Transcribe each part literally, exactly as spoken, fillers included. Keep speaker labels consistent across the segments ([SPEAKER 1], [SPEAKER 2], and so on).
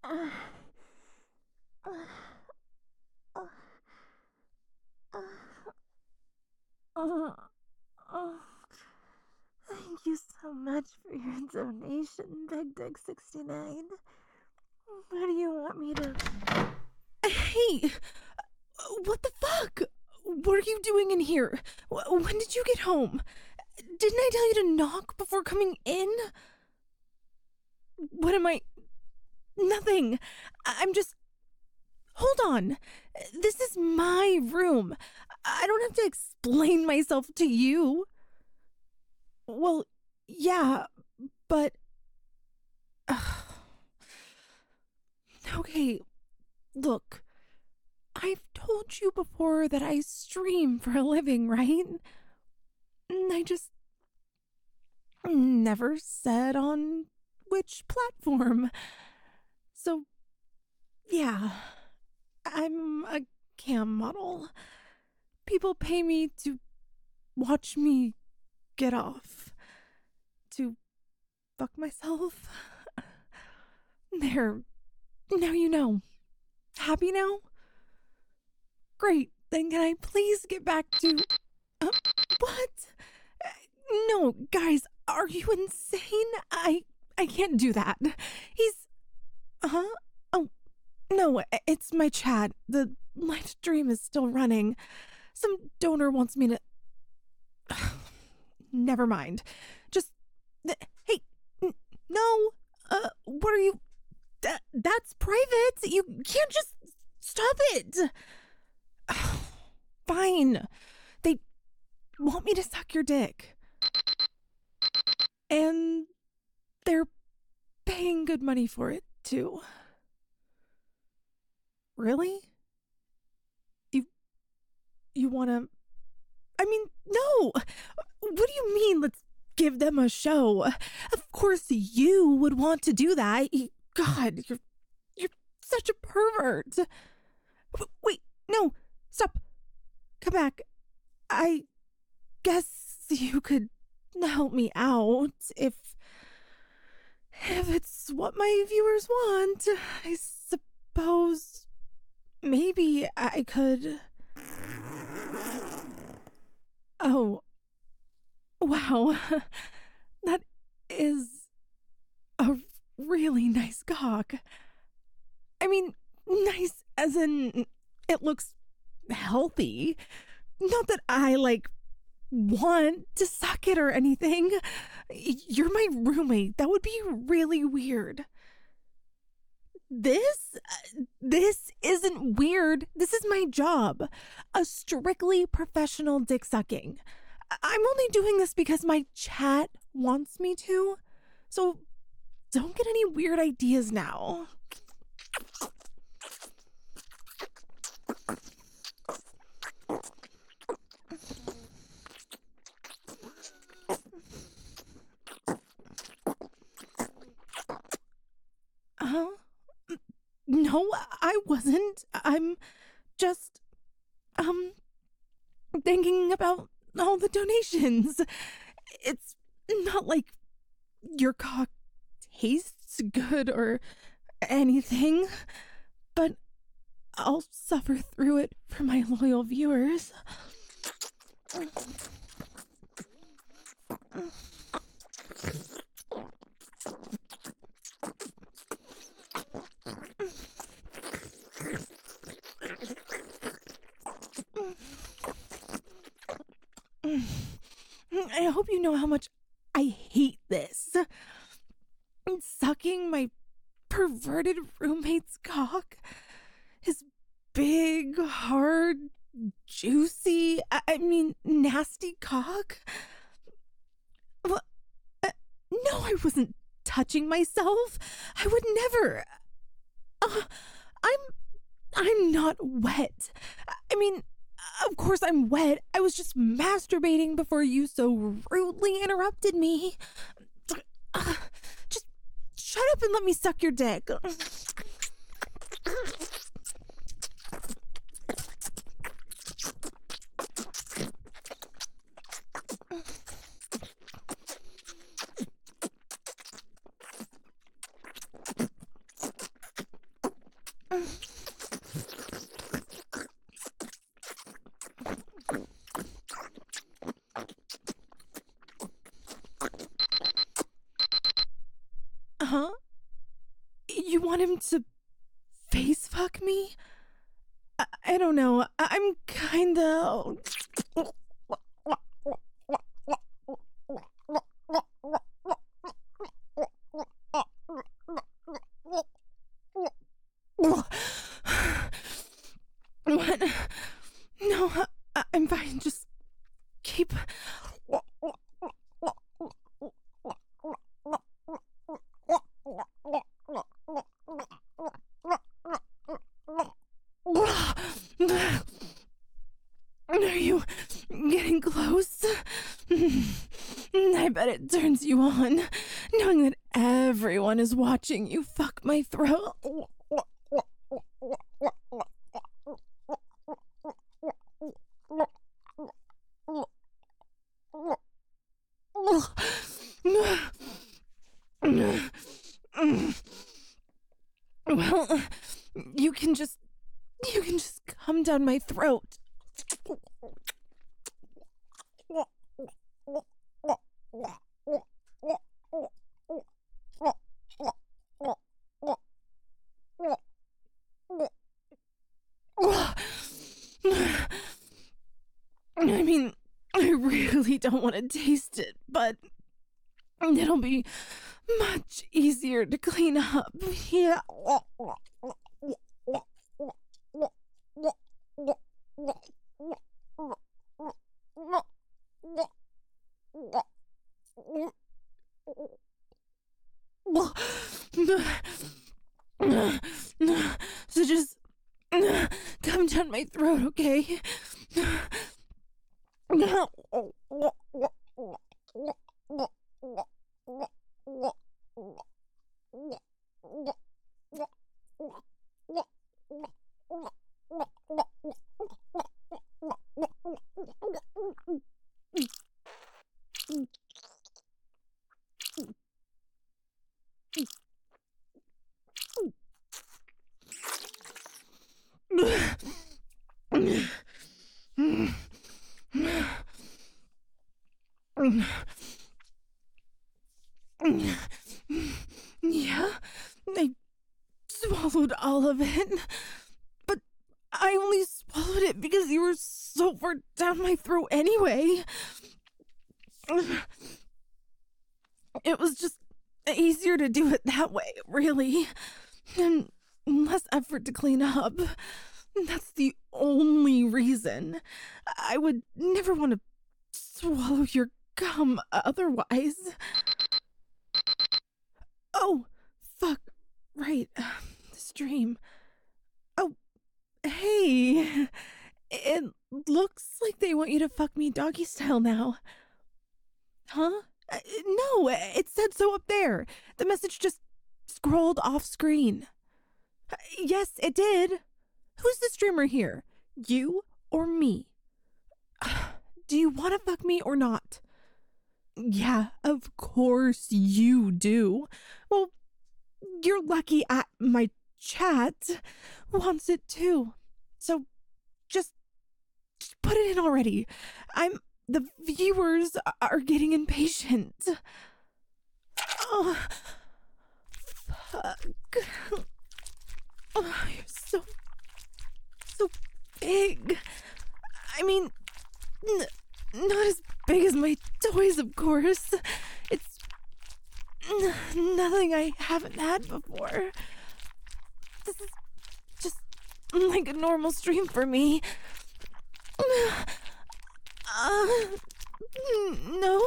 [SPEAKER 1] Uh, uh, uh, uh, uh, uh. Thank you so much for your donation, Big Dick sixty-nine. What do you want me to...
[SPEAKER 2] Hey! What the fuck? What are you doing in here? When did you get home? Didn't I tell you to knock before coming in? What am I... Nothing. I'm just... Hold on. This is my room. I don't have to explain myself to you. Well, yeah, but... Ugh. Okay, look. I've told you before that I stream for a living, right? I just never said on which platform. So, yeah, I'm a cam model. People pay me to watch me get off, to fuck myself. There, now you know. Happy now? Great, then can I please get back to... Uh, what? No, guys, are you insane? I I can't do that. He's... Huh? Oh, no, it's my chat. The live stream is still running. Some donor wants me to... Never mind. Just... Hey, n- no. Uh, what are you... That, that's private. You can't just... Stop it. Fine. They want me to suck your dick. And they're paying good money for it, too. Really? You... You wanna... I mean, no! What do you mean, let's give them a show? Of course you would want to do that. God, you're... You're such a pervert. Wait, no, stop. Come back. I guess you could help me out if if it's what my viewers want. I suppose maybe I could. Oh, wow. That is a really nice cock. I mean, nice as in it looks healthy. Not that I, like, want to suck it or anything. You're my roommate. That would be really weird. This? This isn't weird. This is my job. A strictly professional dick sucking. I'm only doing this because my chat wants me to. So don't get any weird ideas now. Huh? No, I wasn't. I'm just, um, thinking about all the donations. It's not like your cock tastes good or anything, but I'll suffer through it for my loyal viewers. I hope you know how much I hate this. Sucking my perverted roommate's cock. His big, hard, juicy, I, I mean, nasty cock. Well, uh, no, I wasn't touching myself. I would never. Uh, I'm, I'm not wet. I mean, of course I'm wet. I was just masturbating before you so rudely interrupted me. Uh, just shut up and let me suck your dick. Huh? You want him to face fuck me? I, I don't know. I, I'm kinda. What? No, I, I'm fine. Just keep. Are you getting close? I bet it turns you on, knowing that everyone is watching you fuck my throat. Well, you can just, you can just come down my throat. I mean, I really don't want to taste it, but it'll be much easier to clean up. Yeah. So just come down my throat, okay? Yeah, I swallowed all of it, but I only swallowed it because you were so far down my throat anyway. It was just easier to do it that way, really, and less effort to clean up. That's the only reason. I would never want to swallow your gum otherwise. Oh, fuck. Right. The stream. Oh, hey. It looks like they want you to fuck me doggy style now. Huh? Uh, No, it said so up there. The message just scrolled off screen. Uh, Yes, it did. Who's the streamer here? You or me? Do you want to fuck me or not? Yeah, of course you do. Well, you're lucky at my chat wants it too. So just, just put it in already. I'm the viewers are getting impatient. Oh, fuck. Oh, you're so so big. I mean, n- not as big as my toys, of course. It's n- nothing I haven't had before. This is just like a normal stream for me. Uh, no.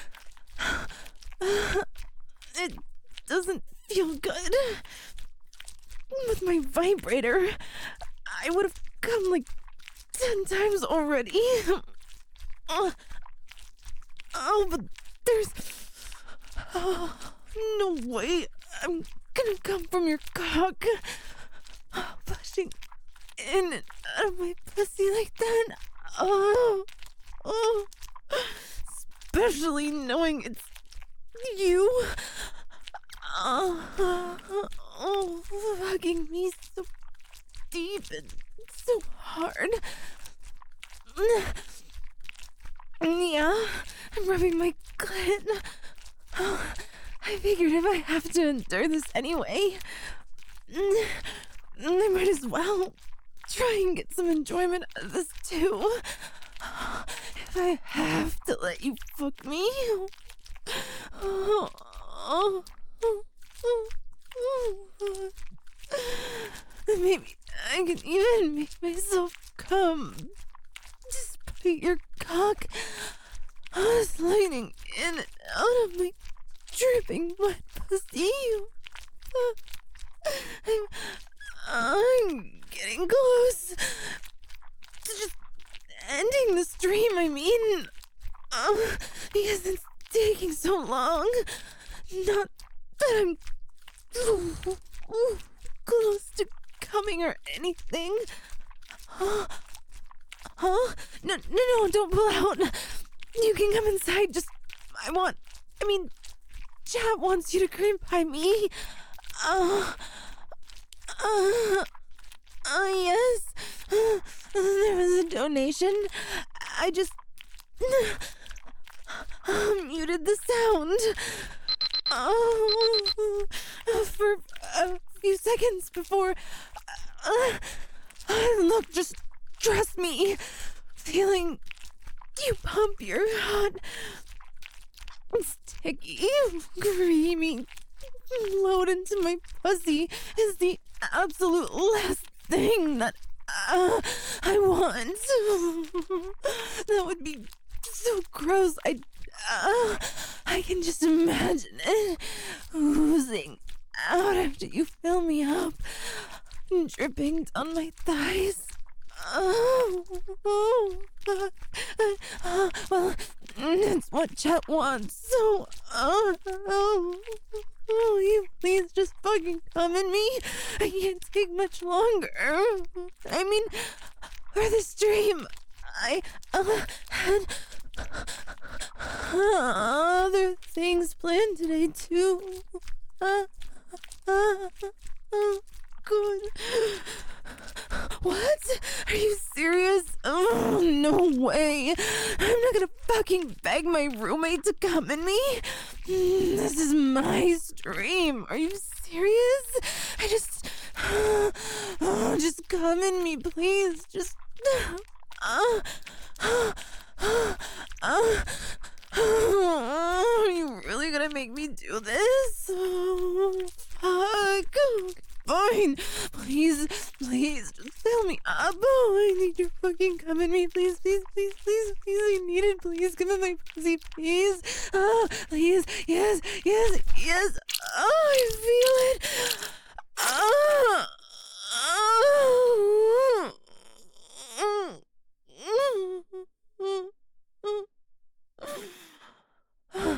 [SPEAKER 2] It doesn't feel good. With my vibrator, I would have come like ten times already. Uh, oh, but there's. Oh, no way. I'm gonna come from your cock. Oh, pushing in and out of my pussy like that. Oh, oh. Especially knowing it's you. Oh, oh, fucking me so deep and so hard. Yeah, I'm rubbing my clit. Oh, I figured if I have to endure this anyway, I might as well try and get some enjoyment out of this too. If I have to let you fuck me, maybe I can even make myself come. Despite your cock sliding in and out of my dripping wet pussy. I'm, I'm getting close to just ending the stream, I mean. Uh, because it's taking so long. Not that I'm close to coming or anything. Huh? Huh? No, no, no, don't pull out. You can come inside, just, I want, I mean, chat wants you to cream pie me. Uh, uh, uh, yes. Uh, there was a donation. I just uh, muted the sound. Oh, uh, for a few seconds before. Uh, uh, look, just trust me. Feeling you pump your hot, sticky, creamy load into my pussy is the absolute last thing that uh, I want. That would be so gross. I, uh, I can just imagine it oozing out after you fill me up, dripping down my thighs. Oh, oh, uh, uh, well, it's what Chet wants, so, uh, oh, oh, you please just fucking come in me. I can't take much longer. I mean, for the stream, I, uh, had other things planned today, too. Uh, uh, uh, good. What? Are you serious? Oh, no way. I'm not gonna fucking beg my roommate to come in me. This is my stream. Are you serious? I just... Oh, just come in me, please. Just... Uh, uh, uh, uh, are you really gonna make me do this? Oh, fuck. Fine. Please, please, just fill me up. Oh, I need you to fucking come in me. Please, please, please, please, please. I need it. Please, give me my pussy, please. Oh, please. Yes, yes, yes. Oh, I feel it. Oh. Oh.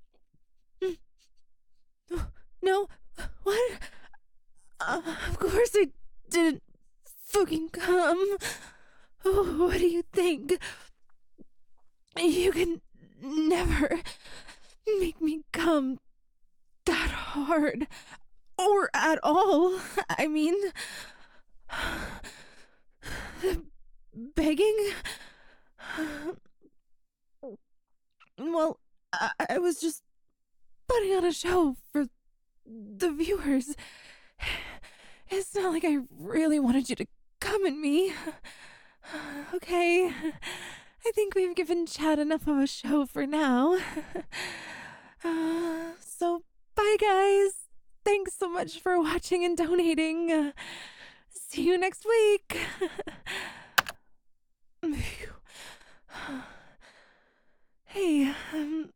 [SPEAKER 2] No. What? Uh, of course I didn't fucking come. Oh, what do you think? You can never make me come that hard. Or at all. I mean... Begging? Well, I, I was just putting on a show for the viewers. It's not like I really wanted you to come at me. Okay, I think we've given Chad enough of a show for now. Uh, so, bye guys. Thanks so much for watching and donating. Uh, see you next week. Hey, um,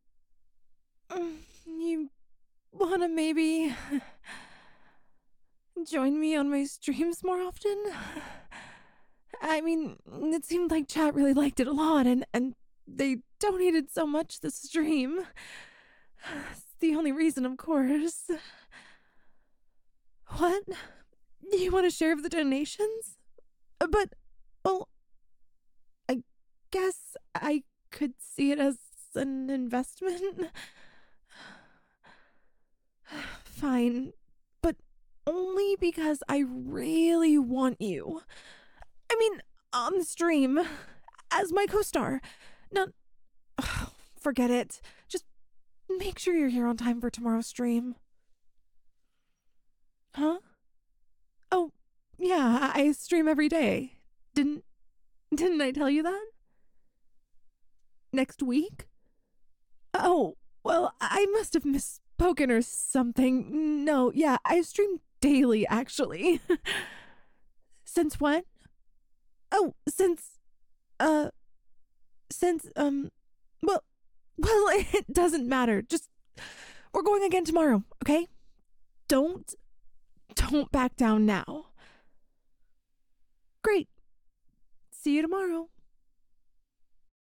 [SPEAKER 2] you wanna maybe join me on my streams more often? I mean, it seemed like chat really liked it a lot, and, and they donated so much this stream. It's the only reason, of course. What? You want a share of the donations? But, well, I guess I could see it as an investment. Fine, but only because I really want you. I mean, on the stream, as my co-star. Now, ugh, forget it. Just make sure you're here on time for tomorrow's stream. Huh? Oh, yeah, I stream every day. Didn't didn't I tell you that? Next week? Oh, well, I must have misspoken or something. No, yeah, I stream daily, actually. Since when? Oh, since, uh, since, um, well, well, it doesn't matter. Just, we're going again tomorrow, okay? Don't, don't back down now. Great. See you tomorrow.